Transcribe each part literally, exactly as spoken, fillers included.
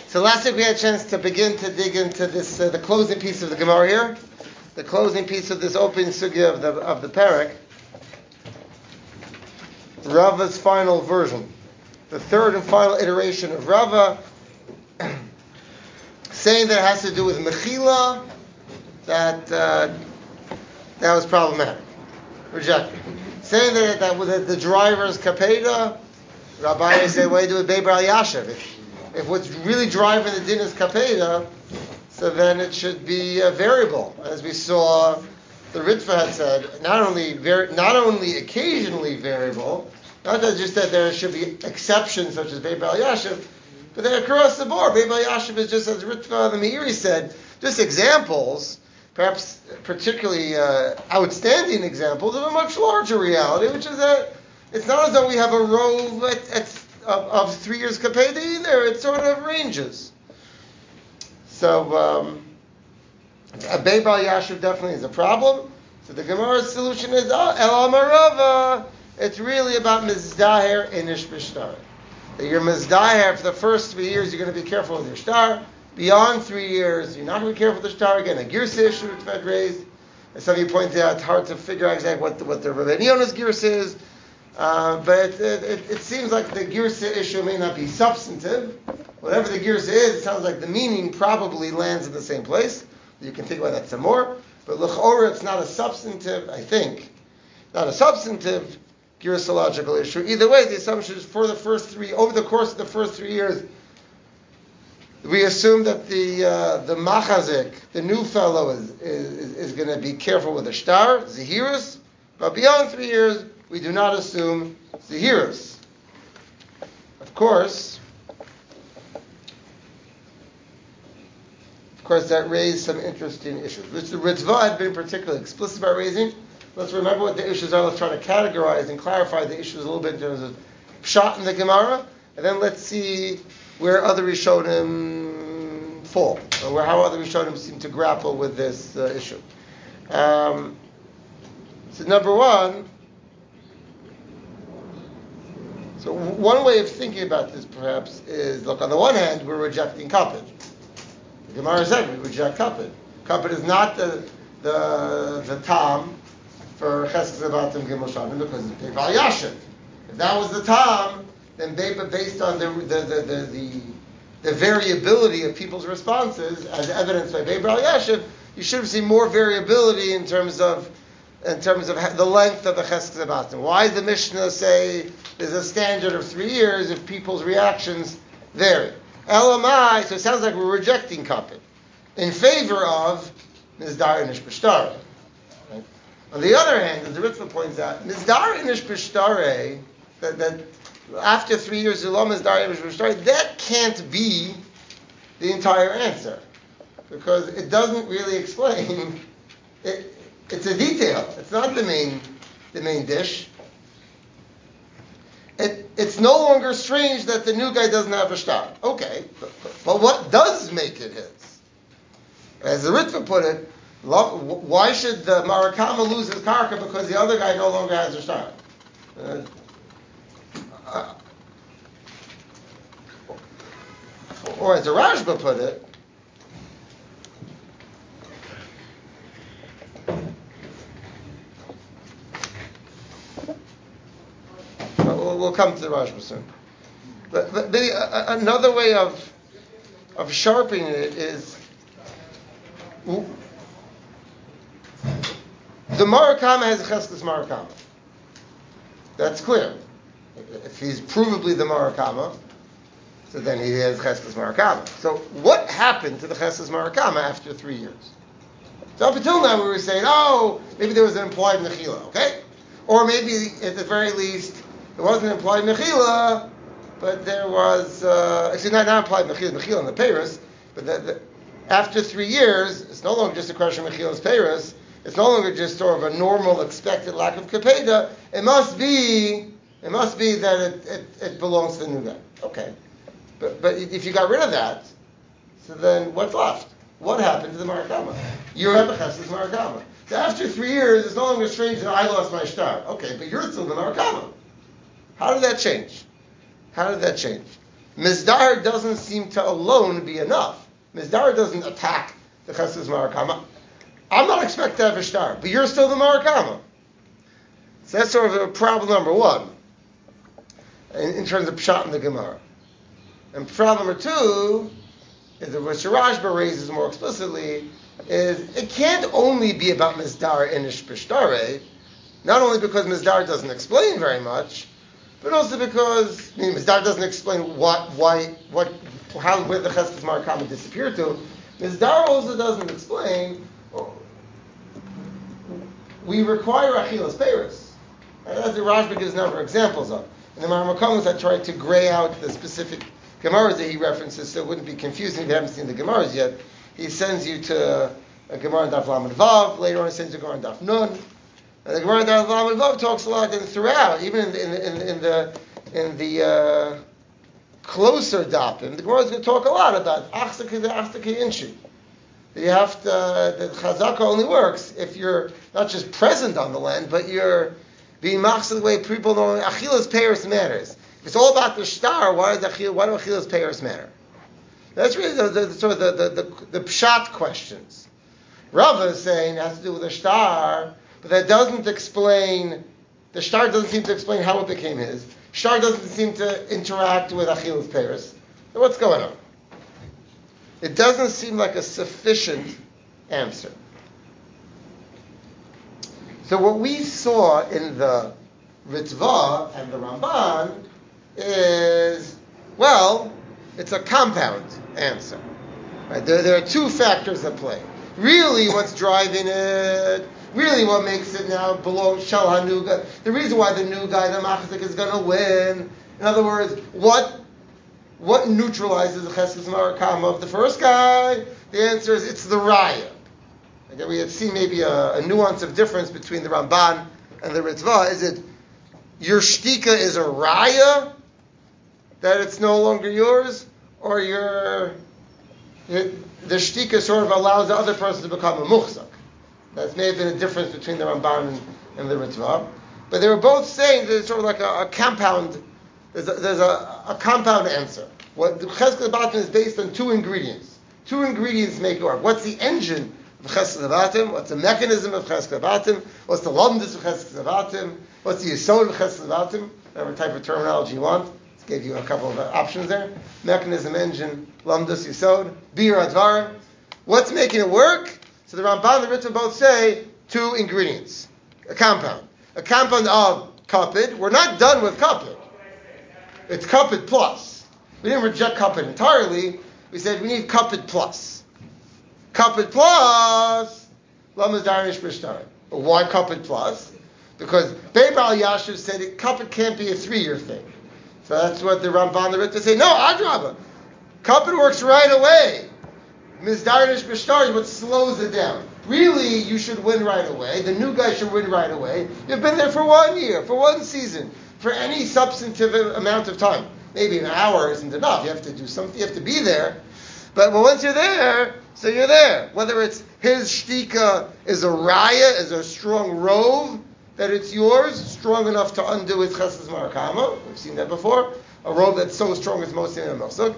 So last week we had a chance to begin to dig into this, uh, the closing piece of the Gemara here, the closing piece of this opening sugya of the of the parak, Rava's final version, the third and final iteration of Rava, saying that it has to do with mechila, that uh, that was problematic, rejected. Saying that that with the, the driver's kapeda, Rabbi said, "What do you do with Beber al Yashav? If, if what's really driving the din is kapeda, so then it should be a variable." As we saw, the Ritva had said, not only var- not only occasionally variable, not just that there should be exceptions such as Beber al Yashav, but then across the board, Beber al Yashav is just, as Ritva the Meiri said, just examples, perhaps particularly uh, outstanding examples of a much larger reality, which is that it's not as though we have a row at, at, of, of three years kapeda either. It sort of ranges. So, um, a Beber al Yashav definitely is a problem. So the Gemara's solution is, oh, El Amarava, it's really about Mizdaher Inish B'Shtar. That you're Mizdaher for the first three years, you're going to be careful with your shtar. Beyond three years, you're not going to be careful with the shtar. Again, a girsa issue it's been raised. As some of you pointed out, it's hard to figure out exactly what the, what the Rabbeinu Yonah's girsa is. Uh, but it, it, it seems like the girsa issue may not be substantive. Whatever the girsa is, it sounds like the meaning probably lands in the same place. You can think about that some more. But l'chora, it's not a substantive, I think, not a substantive girsological issue. Either way, the assumption is for the first three, over the course of the first three years, we assume that the uh, the machazik, the new fellow, is is, is going to be careful with the shtar, zihirus, but beyond three years, we do not assume zihirus. Of course, of course, that raised some interesting issues, which the Ritva had been particularly explicit about raising. Let's remember what the issues are. Let's try to categorize and clarify the issues a little bit in terms of pshat in the Gemara, and then let's see where other Rishonim fall, or where how other Rishonim seem to grapple with this uh, issue. Um, so number one, so one way of thinking about this perhaps is, look, on the one hand, we're rejecting kapid. The Gemara said we reject kapid. Kapid is not the the the tam for Cheskes Abatim Gimel Shanim because it's Beber al Yashav. If that was the tam, then based on the the, the the the the variability of people's responses, as evidenced by Beber al Yashav, you should have seen more variability in terms of in terms of the length of the Cheskes Abatim. Why does the Mishnah say there's a standard of three years if people's reactions vary? Elamai, so it sounds like we're rejecting kapid in favor of Mizdar Inish B'Shtare. Right? On the other hand, as the Ritva points out, Mizdar Inish B'Shtare, that, that after three years of Mizdar Inish B'Shtare, that can't be the entire answer. Because it doesn't really explain, it, it's a detail. It's not the main the main dish. It, it's no longer strange that the new guy doesn't have a shtar. Okay, but, but what does make it his? As the Ritva put it, why should the Marakama lose his karka because the other guy no longer has a shtar? Uh, uh, or as the Rashba put it, we'll come to the Rashba soon. But, but maybe a, another way of of sharpening it is the Marakama has a Cheskes Marakama. That's clear. If he's provably the Marakama, so then he has Cheskes Marakama. So what happened to the Cheskes Marakama after three years? So up until now we were saying, oh, maybe there was an implied Mechila, okay? Or maybe at the very least it wasn't implied mechila, but there was, uh, actually not, not implied mechila, mechila in the Paris, but the, the, after three years, it's no longer just a question of mechila's Paris, it's no longer just sort of a normal expected lack of kapeda, it must be, it must be that it, it, it belongs to the new guy. Okay. But but if you got rid of that, so then what's left? What happened to the Marakama? You're at the Cheskes Marakama. So after three years, it's no longer strange that I lost my shtar. Okay, but you're still the Marakama. How did that change? How did that change? Mizdar doesn't seem to alone be enough. Mizdar doesn't attack the Chesed Marakama. I'm not expected to have a star, but you're still the Marakama. So that's sort of a problem number one in, in terms of Pshat in the Gemara. And problem number two is that what Rashba raises more explicitly is it can't only be about Mizdar Inish Bishtare, not only because Mizdar doesn't explain very much, but also because I mean, Mizdar doesn't explain what, why, what, how, where the Chesed Marakama disappeared to. Mizdar also doesn't explain. We require Achilas Peiros. That's the Rashba gives a number of examples of. In the Maramakomas, I tried to gray out the specific Gemaras that he references so it wouldn't be confusing if you haven't seen the Gemaras yet. He sends you to a Gemara in Daf Lamed Vav, later on he sends you a Gemara in Daf Nun. And the Gemara in Daf Lamed Vav talks a lot, and throughout, even in the, in the, in, in the, in the uh, closer Dafim, the Gemara is going to talk a lot about Achsake Achsake Inshi. You have to, uh, the Chazaka only works if you're not just present on the land, but you're being machzor the way people know Achilas Peiros matters. If it's all about the star, why does Achil, why do Achilas Peiros matter? That's really the, the, the sort of the, the, the, the pshat questions. Rava is saying it has to do with the star, but that doesn't explain, the star doesn't seem to explain how it became his. Star doesn't seem to interact with Achilas Peiros. So what's going on? It doesn't seem like a sufficient answer. So what we saw in the Ritva and the Ramban is, well, it's a compound answer. Right? There, there are two factors at play. Really what's driving it, really what makes it now below Shal HaNuga, the reason why the new guy, the Machzik, is going to win. In other words, what What neutralizes the Chesed Marakama of the first guy? The answer is it's the Raya. Okay, we had seen maybe a, a nuance of difference between the Ramban and the Ritva. Is it your shtika is a Raya that it's no longer yours, or your it, the shtika sort of allows the other person to become a muchzak? That may have been a difference between the Ramban and, and the Ritva, but they were both saying that it's sort of like a, a compound. There's a, there's a, a compound answer. What the Chesed Batim is based on two ingredients. Two ingredients make it work. What's the engine of Chesed Batim? What's the mechanism of Chesed Batim? What's the lumdus of Chesed Batim? What's the yisod of Chesed Batim? Whatever type of terminology you want. Just gave you a couple of options there. Mechanism, engine, lumdus, yisod, bir advar. What's making it work? So the Ramban and the Ritva both say two ingredients. A compound. A compound of kapid. We're not done with kapid. It's kapid plus. We didn't reject kapid entirely. We said we need kapid plus. Kapid plus, lamas darnish b'shtar. Why kapid plus? Because Beibal Yashiv said it, kapid can't be a three-year thing. So that's what the Ramban and the Ritva say. No, Adrabah. Kapid works right away. Mizdarnish b'shtar is what slows it down. Really, you should win right away. The new guy should win right away. You've been there for one year, for one season. For any substantive amount of time. Maybe an hour isn't enough. You have to do something. You have to be there. But once you're there, so you're there. Whether it's his shtika is a raya, is a strong rove, that it's yours, strong enough to undo his chesed marakama. We've seen that before. A rove that's so strong as most in a mosuk.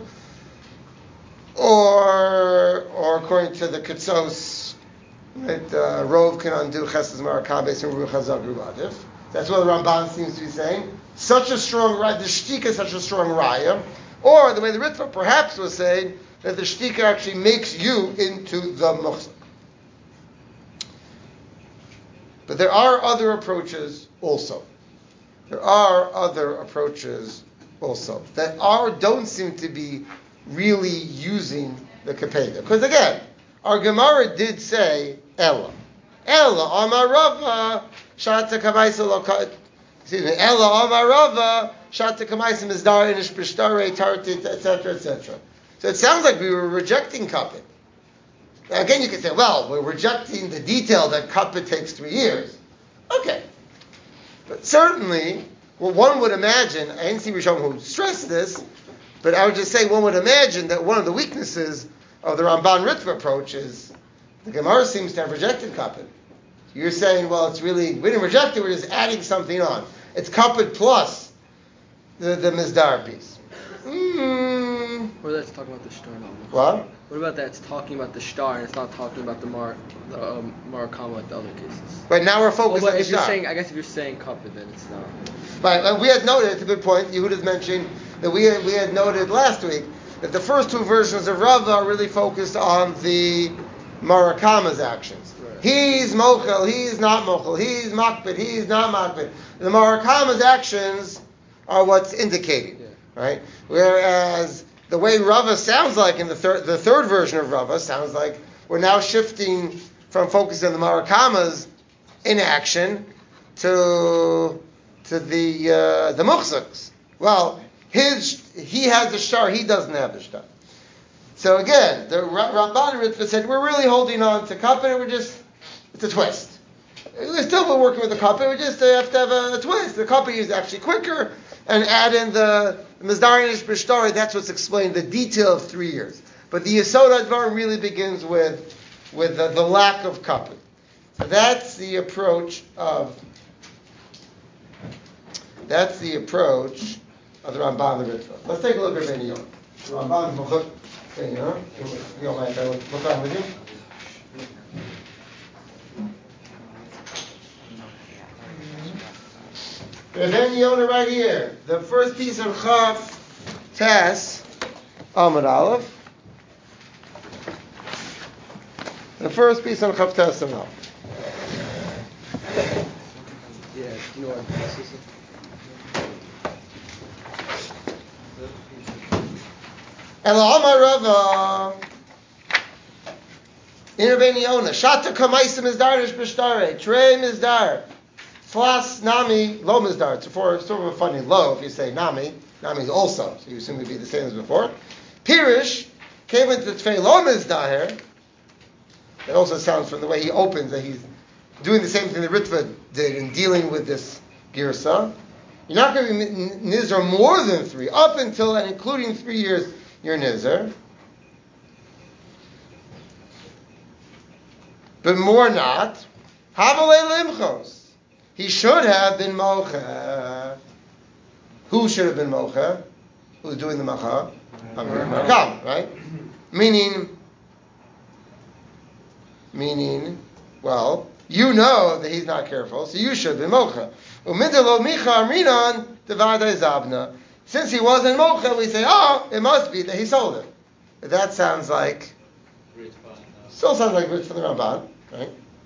Or, or according to the Ketsos, right, uh, rove can undo chesed marakama based on ruach hazak ruvatif. That's what the Ramban seems to be saying. Such a strong raya, the shtika is such a strong raya. Or the way the Ritva perhaps was saying, that the shtika actually makes you into the muchzak. But there are other approaches also. There are other approaches also that are don't seem to be really using the kapeda. Because again, our Gemara did say Ella. Ella Amarava Shata Kamaisa Lokat. Excuse me. Ella Amarava Shata Kamaisa Mizdar Inish Bishtare Tartit, et cetera, et cetera. So it sounds like we were rejecting kapit. Now again, you could say, well, we're rejecting the detail that kapit takes three years. Okay. But certainly, well, one would imagine, I didn't see Rishon who stressed this, but I would just say one would imagine that one of the weaknesses of the Ramban Ritva approach is the Gemara seems to have rejected kapit. You're saying, well, it's really, we didn't reject it, we're just adding something on. It's kapit plus the, the Mizdar piece. Mm, Or that's talking about the star. No. What? What about that? It's talking about the star, and it's not talking about the mar, the um, marakama like the other cases. Right, now we're focused oh, but on the if you're star. saying, I guess if you're saying kappa, then it's not. Right, and we had noted, it's a good point, Yehuda's mentioned, that we had, we had noted last week that the first two versions of Rava are really focused on the marakama's actions. Right. He's mochel, he's not mochel, he's makbid, he's not makbid. The marakama's actions are what's indicated, yeah. Right? Whereas the way Rava sounds like in the third, the third version of Rava sounds like we're now shifting from focusing on the marakama's inaction to to the uh, the muchzaks. Well, his he has the shtar, he doesn't have the shtar. So again, the Ramban and Ritva said we're really holding on to kappa. We're just it's a twist. We're still working with the kappa. We just have to have a, a twist. The kappa is actually quicker, and add in the Mizdarish B'Shtari. That's what's explained. The detail of three years, but the Yesod Advar really begins with with the, the lack of kappa. So that's the approach of. That's the approach of the Ramban and the Ritva. Let's take a look at Ben Yonah. The Ramban B'chut Ben Yonah. You don't mind if I look, look on with you? Ben Yonah right here. The first piece of Chaf Tes Amud Aleph. The first piece of Chaf Tes Amud Aleph. Yeah, you know what this is? Ela Amar Rava in Ben Yonah Shata Kamaisim Mizdar B'Shtare Trei Mizdar Flas Nami Lo Mizdar. It's for sort of a funny lo if you say Nami. Nami is also, so you assume it would be the same as before. Pirish came into Tfei Lo Mizdar. It also sounds from the way he opens that he's doing the same thing that Ritva did in dealing with this girsa. You're not going to be nizar more than three, up until and including three years. You're nizar, but more not. Havalei limchos. He should have been mocha. Who should have been mocha? Who's doing the macha? Marakam, right? Meaning, meaning, well, you know that he's not careful, so you should be mocha. Umidelo micha amrinan devadei zabna. Since he wasn't mocha, we say, oh, it must be that he sold it. But that sounds like, still sounds like rich for the Ramban, right?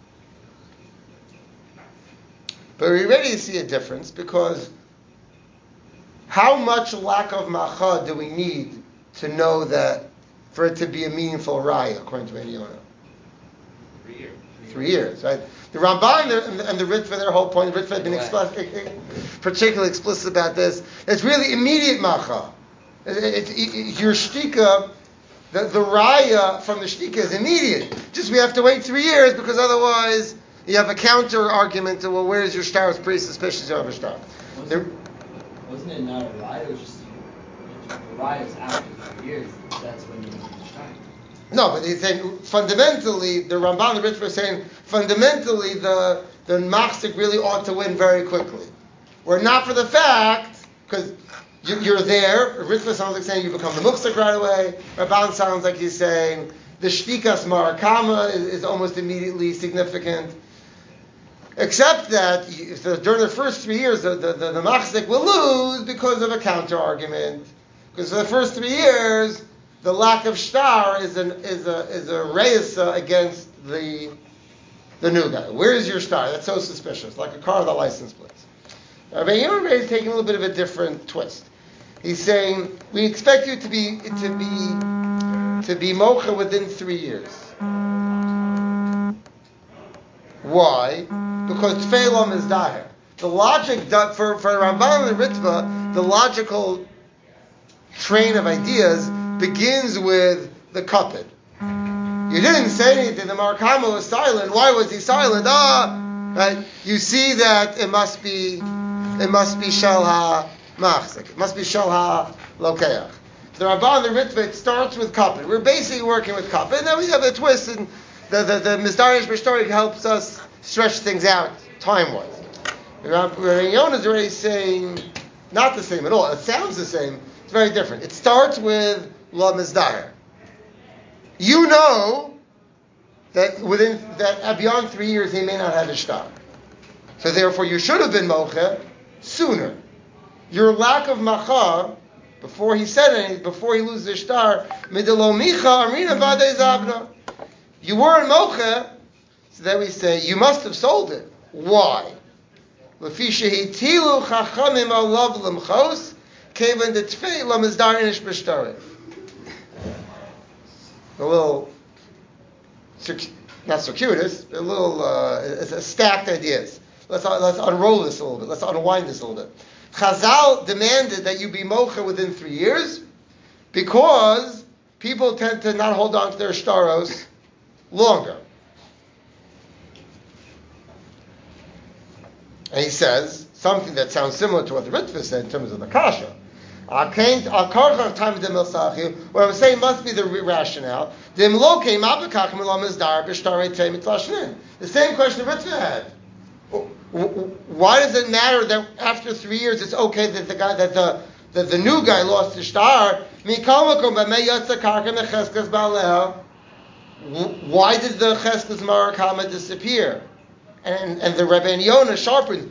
But we already see a difference because how much lack of macha do we need to know that for it to be a meaningful raya, according to Ben Yonah? Three years. Three years, right? The Ramban and the, and the Ritva, their whole point, the Ritva had been explicit, particularly explicit about this. It's really immediate macha. It, it, it, your shtika, the, the raya from the shtika is immediate. Just we have to wait three years because otherwise you have a counter argument to, well, where's your star? It's pretty suspicious you have a star. Wasn't, wasn't it not a raya? It was just the raya is after three years. That's when you need the star. No, but he's saying fundamentally, the Ramban and the Ritva are saying fundamentally the the machzik really ought to win very quickly. Were not for the fact, because you, you're there, Ritva sounds like saying you become the muchzik right away. Ramban sounds like he's saying the shtikas marakama is, is almost immediately significant. Except that you, so during the first three years, the, the, the, the machzik will lose because of a counter argument. Because for the first three years, the lack of shtar is an is a is a reisa against the the new guy. Where is your shtar? That's so suspicious, like a car with a license plate. Rabbi Yonah is taking a little bit of a different twist. He's saying we expect you to be to be to be mocha within three years. Why? Because tfeilam is daher. The logic for for Ramban and the Ritva, the logical train of ideas begins with the kapid. You didn't say anything. The Marakama was silent. Why was he silent? Ah, right. You see that it must be, it must be shel ha machzik. It must be shel ha lokeach. The Ramban and the Ritva, it starts with kapid. We're basically working with kapid, and then we have a twist, and the the the Mizdarish B'Shtari helps us stretch things out time wise. Rabbi Yonah is already saying not the same at all. It sounds the same. It's very different. It starts with la mizdar. You know that within that beyond three years he may not have a shtar. So therefore you should have been mocha sooner. Your lack of macha, before he said anything, before he loses his shtar, midelo micha arina vade zabna. You weren't mocha, so then we say you must have sold it. Why? Lefi shehitilu chachamim alav lemchos kevan detfei lamizdar inish b'shtarim. A little, not circuitous, but a little, uh, it's a stacked ideas. Let's let's unroll this a little bit. Let's unwind this a little bit. Chazal demanded that you be mocha within three years because people tend to not hold on to their shtaros longer. And he says something that sounds similar to what the Ritva said in terms of the kasha. What I'm saying must be the rationale. The same question the Ritva had. Why does it matter that after three years it's okay that the guy that the that the new guy lost the shtar? Why did the cheskes marakama disappear? And and the Rebbe Yonah sharpened.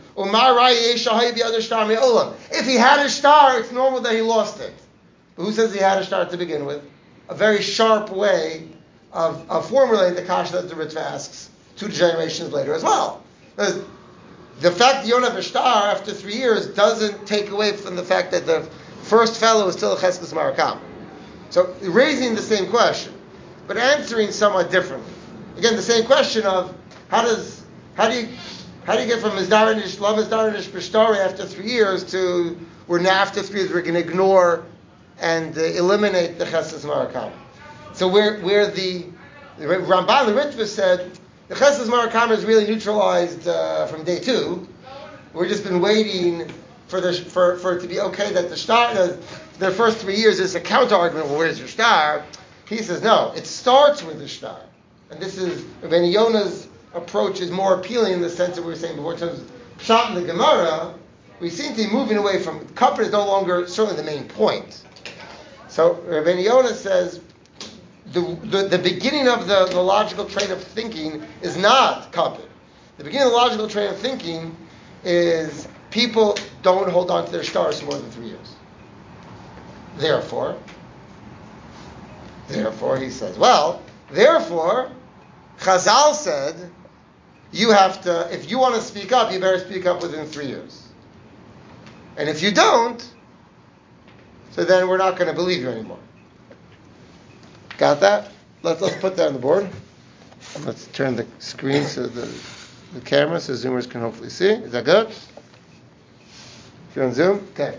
If he had a shtar, it's normal that he lost it. But who says he had a shtar to begin with? A very sharp way of, of formulating the kasha that the Ritva asks two generations later as well. Because the fact that you don't have a shtar after three years doesn't take away from the fact that the first fellow is still a cheskes marakam. So raising the same question, but answering somewhat differently. Again, the same question of how does How do you how do you get from Mizdarinish, La Mizdarinish B'Shtari after three years to where now after three years we're going to ignore and uh, eliminate the Chesed Marakam? So where where the, the Ramban, the Ritva said the Chesed Marakam is really neutralized uh, from day two. We've just been waiting for the for, for it to be okay that the star the, the first three years is a counter argument. Well, where's your star? He says no. It starts with the star, and this is Rabbeinu Yonah's approach is more appealing in the sense that we were saying before in terms of Pshat in the Gemara. We seem to be moving away from Kappa is no longer certainly the main point. So Rabbeinu Yonah says the, the the beginning of the, the logical train of thinking is not Kappa. The beginning of the logical train of thinking is people don't hold on to their stars for more than three years. Therefore, therefore he says, well, therefore, Chazal said, you have to, if you want to speak up, you better speak up within three years. And if you don't, so then we're not going to believe you anymore. Got that? Let's let's put that on the board. Let's turn the screen so the the camera so Zoomers can hopefully see. Is that good? If you're on Zoom? Okay.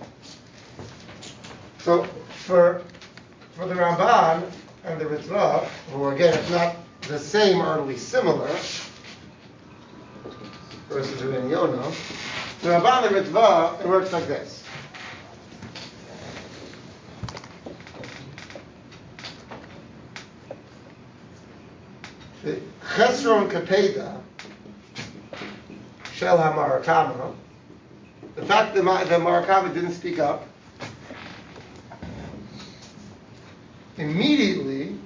So for for the Ramban and the Ritva, who again, if not the same, are at least similar, versus Rabbeinu Yonah, the Ramban and the Ritva, it works like this. The Chesron Kapeda Shel HaMarakama, the fact that the Marakama didn't speak up, immediately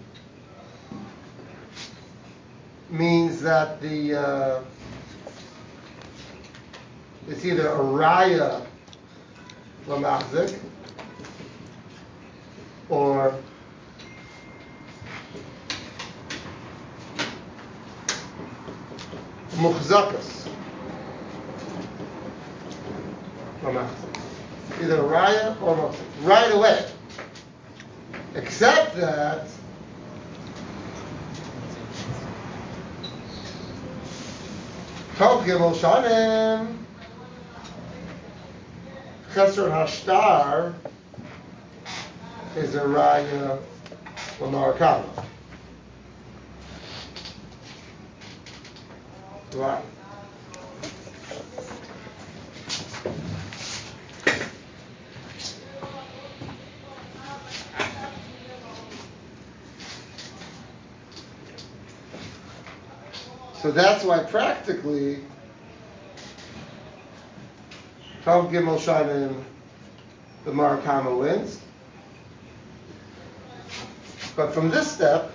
means that the uh, it's either a raya lamachzik or muchzakas lamachzik. Either a raya or muchzakas. Right away. Except that Tov Gimel Shanim Chesron Hashtar is a raya l'marakama. Right. So that's why practically Tov Gimel Shanim the Marakama wins. But from this step,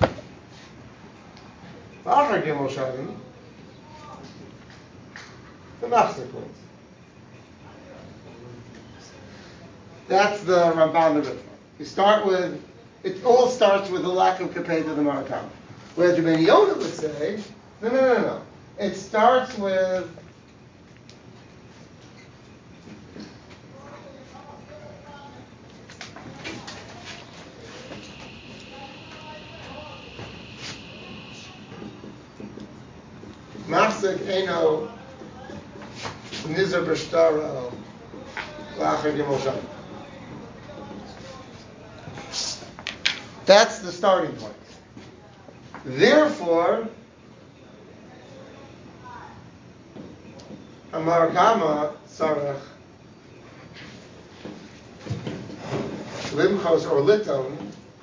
Achar Gimel Shanim, the Machzik wins. That's the Ramban the Ritva. You start with, it all starts with the lack of kapei to the Marakam. Whereas Rabbeinu Yonah would say, no, no, no, no. It starts with Machzik Eino Nizar B'Shtaro L'Achar Gimel Shanim. That's the starting point. Therefore, a Marakama Sarach Limchos or Liton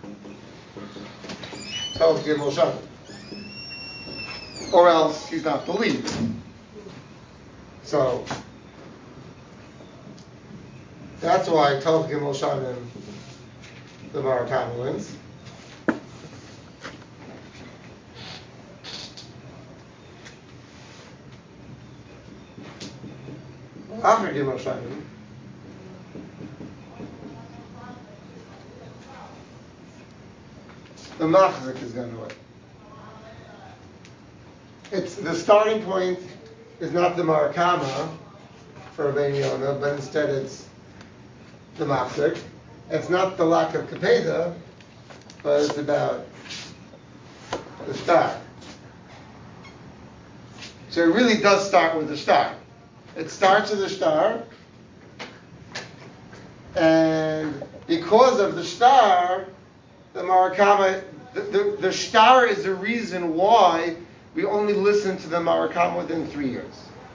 tells Gimel Shanim. Or else he's not believed. So that's why Tov Gimel Shanim the Marakama wins. Achar Gimel Shanim the Machzik is going to win. It's the starting point is not the Marakama for Rabbeinu Yonah, but instead it's the Machzik. It's not the lack of Kapeda, but it's about the star. So it really does start with the star. It starts with the star, and because of the star, the Marakama, the, the, the star is the reason why we only listen to the Marakama within three years.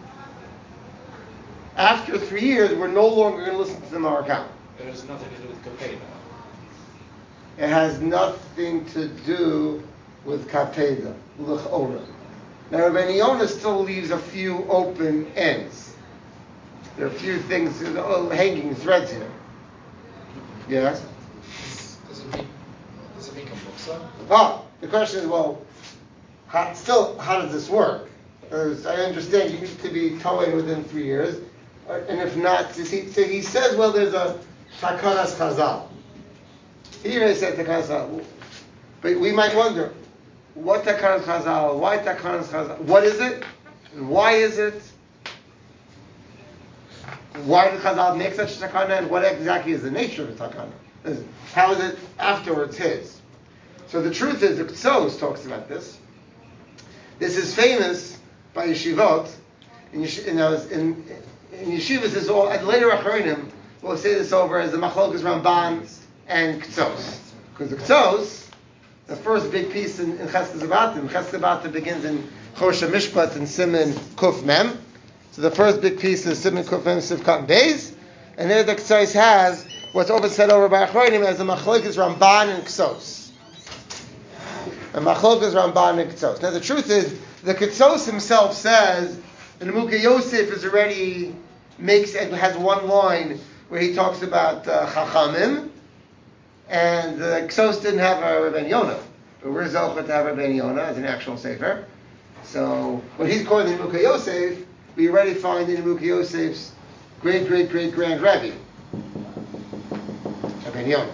After three years, we're no longer going to listen to the Marakama. It has nothing to do with Kapeda. It has nothing to do with Kapeda, L'chora. Now, Rabbeinu Yonah still leaves a few open ends. There are a few things, hanging threads here. Yes? Does it mean, does it mean Kamuksa? Ah, the question is, well, how, still, how does this work? As I understand you need to be towing within three years, and if not, he, so he says, well, there's a Takanas Chazal. He may say Takanas Chazal, but we might wonder, what Takanas Chazal? Why Takanas Chazal? What is it? And why is it? Why did Chazal make such a takana, and what exactly is the nature of the takana? How is it afterwards his? So the truth is, the Ktsos talks about this. This is famous by yeshivot. In, in, in, in yeshivas, is all, and later Acharonim will say this over as the Machlokas Ramban and Ktsos. Because the Ktsos, the first big piece in, in Chesed Zabatim, Chesed Zabatim begins in Chosha Mishpat and Siman Kuf Mem. So the first big piece is Siman Kuf Mem Sivkat and Beis. And there the Ktsos has what's often said over by Acharonim as the Machlokas Ramban and Ktsos. And Machlokas Ramban and Ktsos. Now the truth is, the Ktsos himself says, and Mukha Yosef is already makes has one line where he talks about uh, Chachamim, and the Ktsos didn't have a Rabbeinu Yonah, but we're Zochah to have Rabbeinu Yonah as an actual sefer. So what he's calling the Mukha Yosef, we already find in Mukha Yosef's great great great grand Rebbe, Rabbeinu Yonah.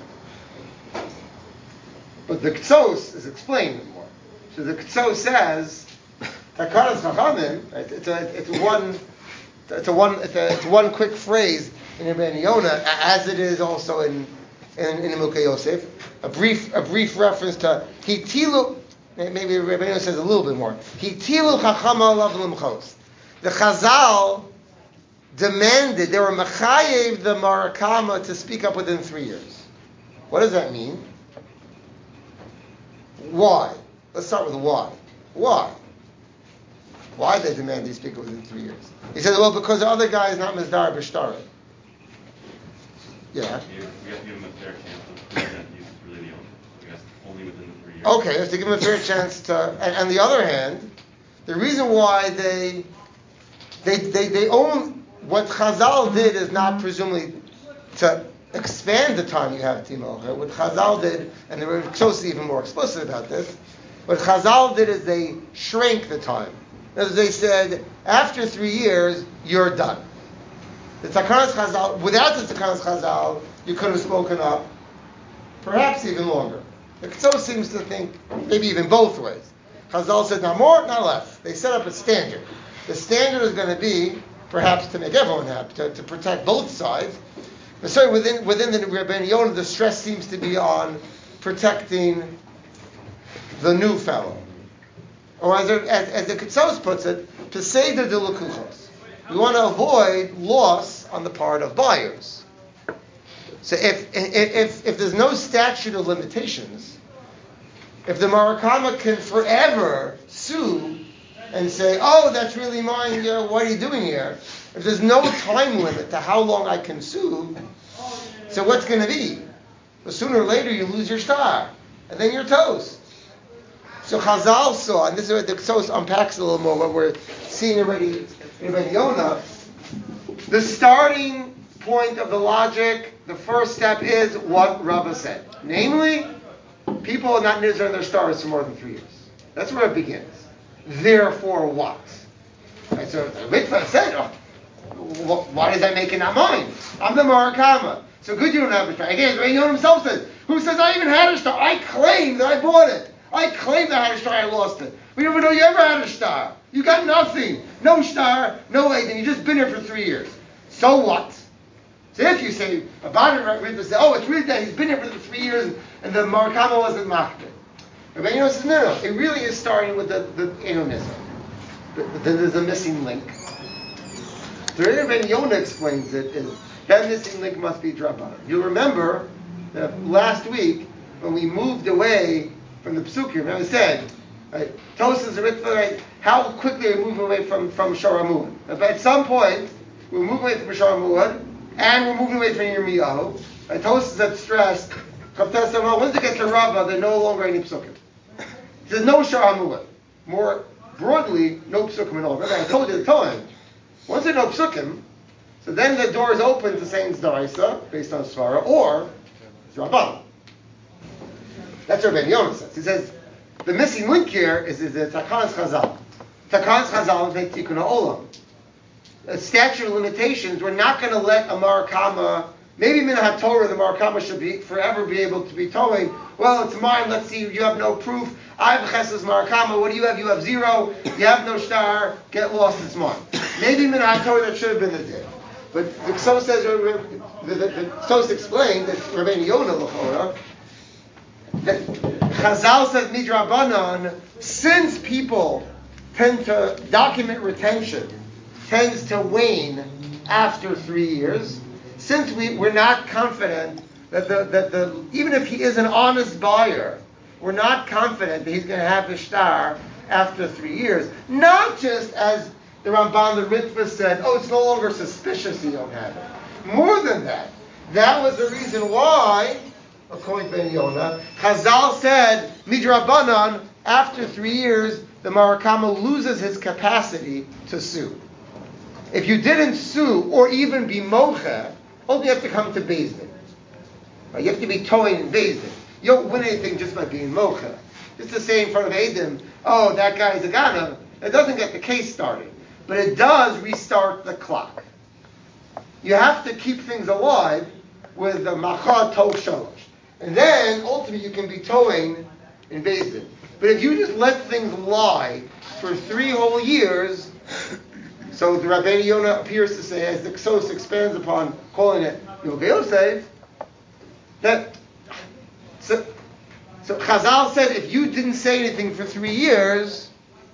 But the Ktsos is explained more. So the Ktsos says, Takanas Chachamim, it's a, it's one, it's a one, it's, a, it's one quick phrase in Rabbeinu Yonah, as it is also in in, in Mukha Yosef. A brief, a brief reference to Hitilu. Maybe Rabbeinu Yonah says a little bit more. Hitilu Chachama Alav Limchos. The Chazal demanded, they were mechayev the Marakama to speak up within three years. What does that mean? Why? Let's start with why. Why? Why they demand these speak within three years? He said, well, because the other guy is not Mizdar B'Shtara. Yeah. We have to give him a fair chance to present he's really the only. I guess only within the three years. Okay, have to give him a fair chance to. And on the other hand, the reason why they they they, they own what Chazal did is not presumably to expand the time you have to be mocher. What Chazal did, and they were supposed to be even more explicit about this, what Chazal did is they shrank the time. As they said, after three years, you're done. The Takanas Chazal, without the Takanas Chazal, you could have spoken up, perhaps even longer. The Ketsos seems to think maybe even both ways. Chazal said not more, not less. They set up a standard. The standard is going to be, perhaps to make everyone happy, to, to protect both sides. But sorry, within within the Rebbeinu Yonah, the stress seems to be on protecting the new fellow. Or as, as, as the Ketsos puts it, Peseda de Lukuchos. We want to avoid loss on the part of buyers. So if, if, if there's no statute of limitations, if the Marakama can forever sue and say, oh, that's really mine, uh, what are you doing here? If there's no time limit to how long I can sue, so what's going to be? Well, sooner or later you lose your star, and then you're toast. So Chazal saw, and this is what the Ketsos unpacks a little more, what we're seeing already in Rebbeinu Yonah, the starting point of the logic, the first step is what Rava said. Namely, people are not nizar in their stars for more than three years. That's where it begins. Therefore what? Right, so the Ritva said, oh, why does that make it not mine? I'm the Marakama. So good you don't have a star. Again, Rebbeinu Yonah himself says, who says I even had a star? I claim that I bought it. I claim that I had a star, I lost it. We never know you ever had a star. You got nothing. No star, no anything. You've just been here for three years. So what? So if you say, about it, say, oh, it's really that he's been here for the three years and, and the Marakama wasn't machbir. Rebbeinu Yonah says, no, no, it really is starting with the, the Enonism. But then there's a missing link. The way Rebbeinu Yonah explains it is, that missing link must be Drabanan. You'll remember that last week, when we moved away from the Psukim, remember I said, right, Tosas and Ritva, right, how quickly we move away from, from Sharamuad. But at some point, we're moving away from Sharamuad, and we're moving away from Yirmiyahu. Right, Tosas had stressed, once they get to Rava, they're no longer any Psukim. He says, no Sharamuad. More broadly, no Psukim at all. Remember, I told you the time, once there's no Psukim, so then the door is open to saying Zdaraisa, based on Svara, or Rabban. That's what Rebbeinu Yonah says. He says, the missing link here is, is the Takanas Chazal. Takanas Chazal is Tikkun Olam. A statute of limitations, we're not going to let a Marakama, maybe Min HaTorah, the Marakama should be forever be able to be towing, well, it's mine, let's see, you have no proof, I have Chesed Marakama, what do you have? You have zero, you have no star, get lost, it's mine. Maybe Min HaTorah, that should have been the deal. But the Ketsos says, the, the, the Ketsos explained that Rebbeinu Yonah l'chora, that Chazal says midrabanan, since people tend to document retention tends to wane after three years, since we, we're not confident that the that the even if he is an honest buyer, we're not confident that he's going to have the star after three years. Not just as the Ramban, the Ritva said, oh, it's no longer suspicious you don't have it. More than that, that was the reason why, according to Ben Yonah, Chazal said, midrabanan, after three years, the Marakama loses his capacity to sue. If you didn't sue, or even be mocha, only you have to come to Beis Din. Right? You have to be towing in Beis Din. You don't win anything just by being mocha. Just to say in front of Eidim, oh, that guy's a ganav, it doesn't get the case started. But it does restart the clock. You have to keep things alive with the macha tov shalosh. And then, ultimately, you can be towing in Beis Din. But if you just let things lie for three whole years, so the Rebbeinu Yonah appears to say, as the Ketsos expands upon calling it Yogei Yosef, that, so, so Chazal said, if you didn't say anything for three years,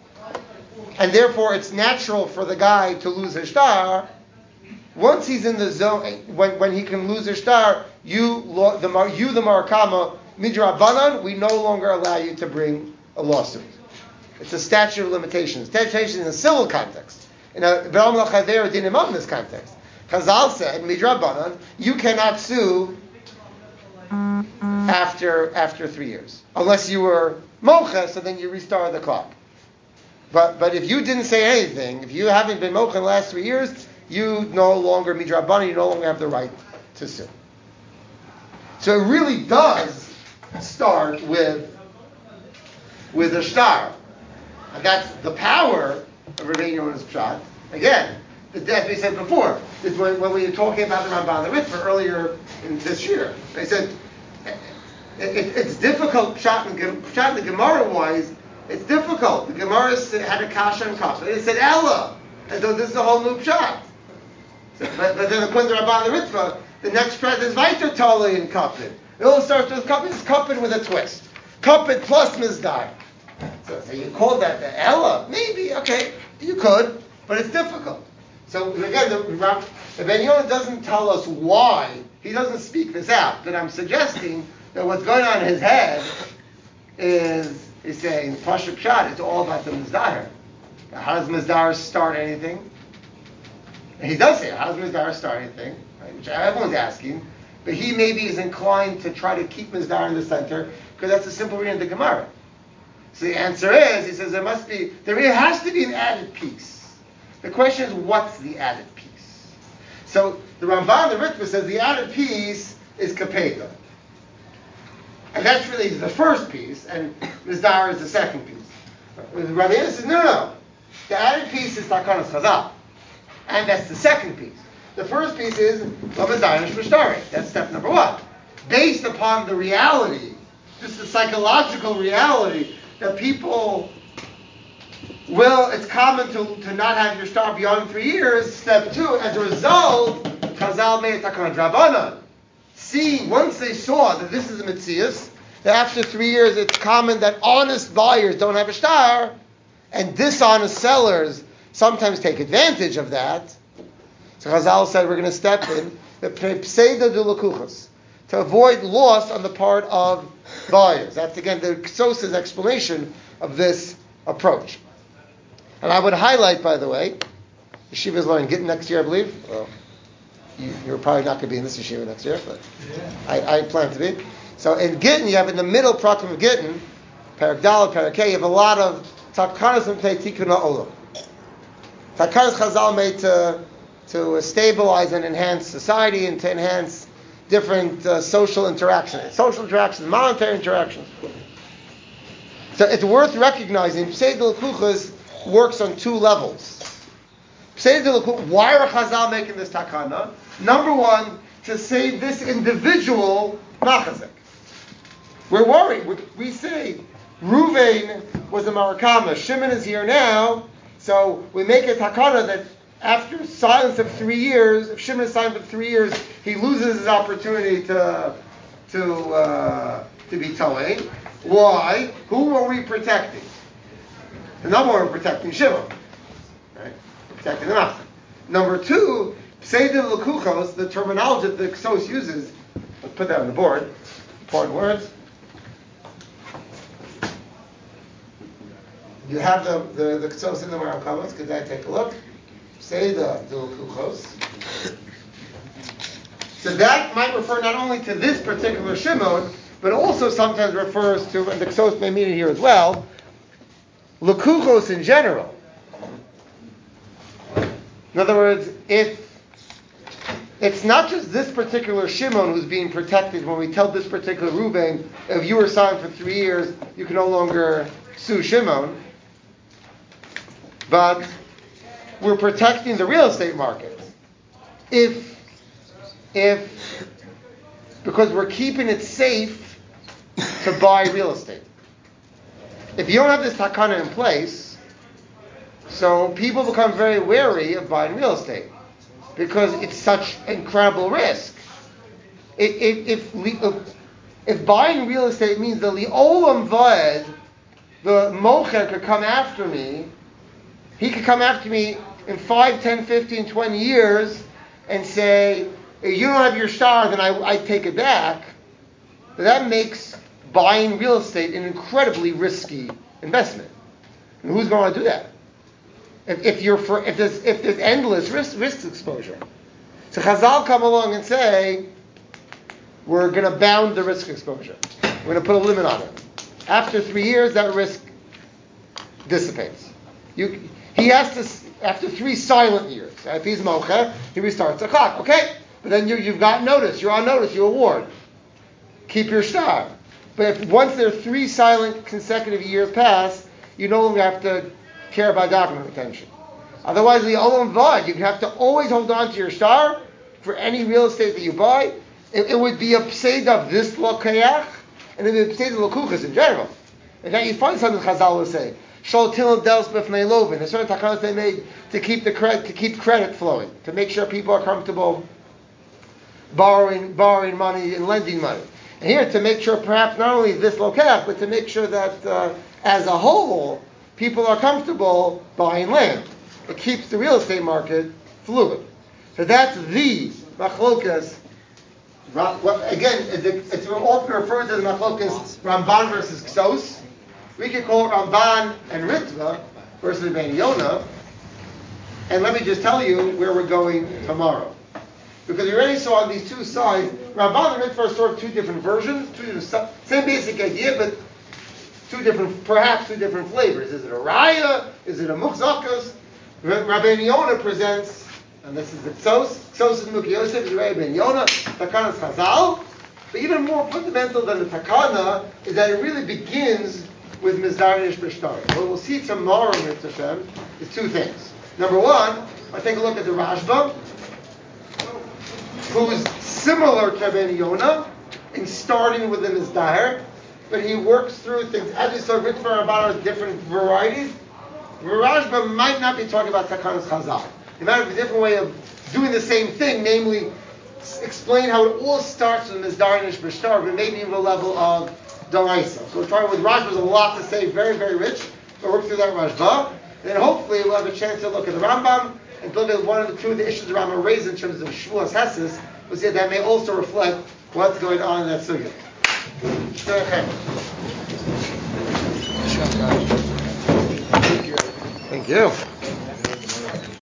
and therefore it's natural for the guy to lose his star, once he's in the zone, when, when he can lose his star, you, the, you, the Marakama, midrabanan, we no longer allow you to bring a lawsuit. It's a statute of limitations. Statute of limitations in a civil context. In a Ve'om l'chaver dinimam in this context. Chazal said, midrabanan, you cannot sue after after three years. Unless you were mocha, so then you restart the clock. But but if you didn't say anything, if you haven't been mocha in the last three years, you no longer midrabanan, you no longer have the right to sue. So it really does start with with a star. And that's the power of Rabbeinu Yonah's pshat. Again, as we said before, is when, when we were talking about the Ramban and the Ritva earlier in this year. They said it, it, it's difficult pshat and, pshat and Gemara wise. It's difficult. The Gemara had a kasha and kasha. They said Ella, and so this is a whole new pshat. So, but, but then according to Ramban and the Ritva, the next pshat is Vaiter Tali and Kapid. It all starts with Kapid. It's Kapid with a twist. Kapid plus Mizdar. So, so you call that the Ella? Maybe, okay, you could, but it's difficult. So again, the, the Ben Yonah doesn't tell us why. He doesn't speak this out. But I'm suggesting that what's going on in his head is he's saying Pasha Pshat. It's all about the Mizdar. How does Mizdar start anything? And he does say, how does Mizdar start anything? Right? Which everyone's asking. But he maybe is inclined to try to keep Mizdar in the center because that's a simple reading of the Gemara. So the answer is, he says there must be, there has to be an added piece. The question is, what's the added piece? So the Ramban, the Ritva says the added piece is Kapeda. And that's really the first piece, and Mizdar is the second piece. Rabbi Yehuda says, no, no, the added piece is Takanas Chazal. And that's the second piece. The first piece is Lavazaynish Mishtari. That's step number one. Based upon the reality, just the psychological reality, that people will, it's common to, to not have your star beyond three years. Step two, as a result, Chazal made a Takanat Rabbanan. Seeing, once they saw that this is a Metzias, that after three years it's common that honest buyers don't have a star, and dishonest sellers sometimes take advantage of that. So Chazal said we're going to step in, the Pseida de Lakuchas, to avoid loss on the part of buyers. That's again the Ksosa's explanation of this approach. And I would highlight, by the way, Yeshiva is learning Gittin next year, I believe. Well, you, you're probably not going to be in this Yeshiva next year, but yeah. I, I plan to be. So in Gittin, you have in the middle program of Gittin, Parak Daled, Parak Hey, you have a lot of Takanas and Tikkun Olam. Takanas Chazal made to to stabilize and enhance society and to enhance different uh, social interactions, social interactions, monetary interactions. So it's worth recognizing Pseida L'Kuchas works on two levels. Pseida L'Kuchas, why are Chazal making this takana? Number one, to save this individual machazik. We're worried. We, we say Ruvain was a Marakama, Shimon is here now, so we make a takana that after silence of three years, if Shimon is silent for three years, he loses his opportunity to to uh, to be Tolein. Why? Who are we protecting? The number one, we're protecting Shimon, right? Protecting the Machzik. Number two, Pseida L'Kuchos, the terminology that the Ksos uses. Let's put that on the board. Important words. You have the the, the Ksos in the Maram. Could I take a look? Pseida L'Kuchos. So that might refer not only to this particular Shimon, but also sometimes refers to, and the Ksos may mean it here as well, L'Kuchos in general. In other words, if it's not just this particular Shimon who's being protected when we tell this particular Reuben, if you were signed for three years, you can no longer sue Shimon, but we're protecting the real estate market. If, if, because we're keeping it safe to buy real estate. If you don't have this takana in place, so people become very wary of buying real estate because it's such incredible risk. If, if, if, if buying real estate means the li'olam va'ed, the mocher could come after me, he could come after me in five, ten, fifteen, twenty years and say, if you don't have your star, then I, I take it back. But that makes buying real estate an incredibly risky investment. And who's going to do that? If, if you're for, if there's if there's endless risk risk exposure. So Chazal come along and say, we're going to bound the risk exposure. We're going to put a limit on it. After three years, that risk dissipates. You, he has to, after three silent years, if he's mocha, he restarts the clock. Okay, but then you, you've got notice. You're on notice. You award. keep your star. But if once there are three silent consecutive years pass, you no longer have to care about document retention. Otherwise, the olam vad, you have to always hold on to your star for any real estate that you buy. It, it would be a pseid of this lokeach, and it would be a pseid of lokuchas in general. In fact, you find something Chazal will say, Shol tilin dels b'fnei lovin. There's certain takanas they made to keep the credit, to keep credit flowing, to make sure people are comfortable borrowing, borrowing money and lending money. And here, to make sure perhaps not only this lokeach, but to make sure that uh, as a whole, people are comfortable buying land. It keeps the real estate market fluid. So that's the machlokas. Again, it's often referred to as machlokas Ramban versus Ksos. We could call it Ramban and Ritva versus Ben Yonah. And let me just tell you where we're going tomorrow. Because we already saw on these two sides, Ramban and Ritva are sort of two different versions, two different, same basic idea, but two different, perhaps two different flavors. Is it a raya? Is it a muchzakas? Rabbi Yonah presents, and this is the Ksos. Ksos is Muki Yosef, is Rabbi Yonah. Takana is Chazal. But even more fundamental than the Takana is that it really begins with Mizdar Nish B'Shtar. What we'll see tomorrow, Mitzvah Shem, is two things. Number one, I take a look at the Rashba, who is similar to Rabbi Yonah in starting with the Mizdar, but he works through things. As we saw, Ritva and Ramban are different varieties. Rashba might not be talking about Takanas Chazal. It might have a different way of doing the same thing, namely explain how it all starts with Mizdar Nish B'Shtar, but maybe even a level of Daraisa. So we're trying with Rashba, there's a lot to say, very, very rich. We'll work through that Rashba, and then hopefully we'll have a chance to look at the Rambam and look at one of the two of the issues the Rambam raised in terms of Shmuas Hesis. We'll see that, that may also reflect what's going on in that sugya. Thank you.